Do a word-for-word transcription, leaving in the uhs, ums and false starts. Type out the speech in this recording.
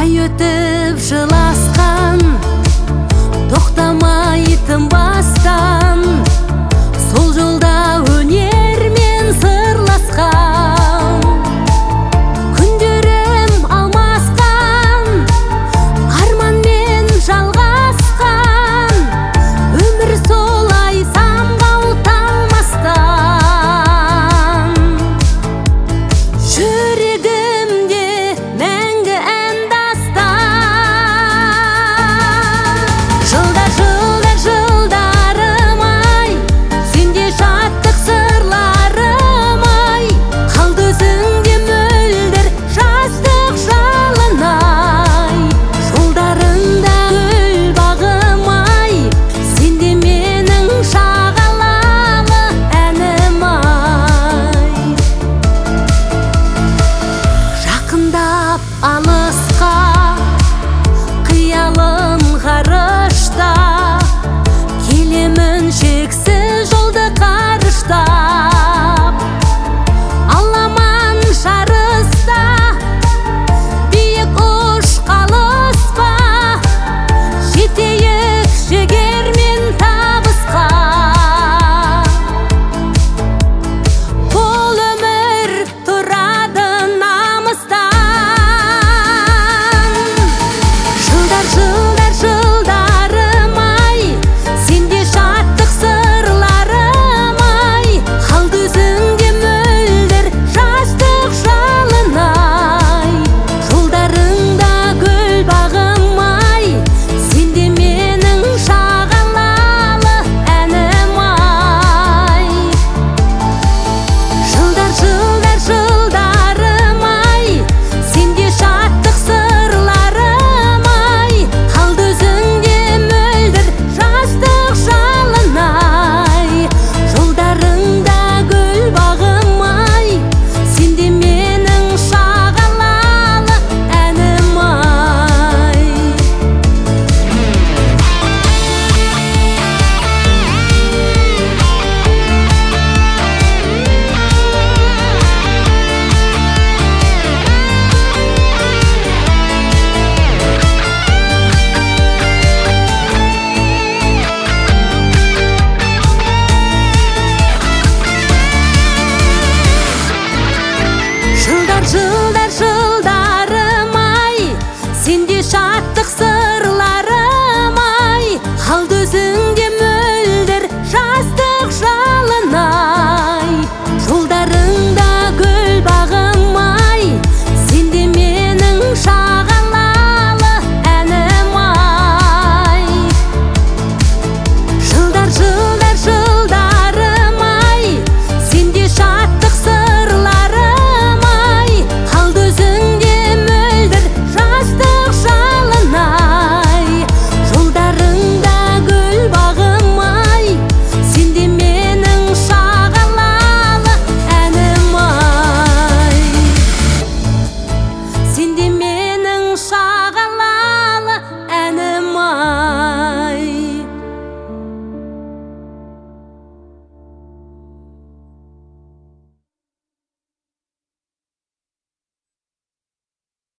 ай өтіп жыласқан, тоқтамай тынбастан, сол жолда өнермен сырласқан. Күндерім алмасқан, арманмен жалғасқан, өмір солай самғау талмастан. Жүрегімде мәңгі ән дастан. Жылдар, жылдар, жылдарым ай, сенде шаттық сырларым ай, қалды өзіңде мөлдір жастық жалын ай. Жолдарыңда гүл бағым ай, сенде менің шағалалы әнім ай. Жақындап алып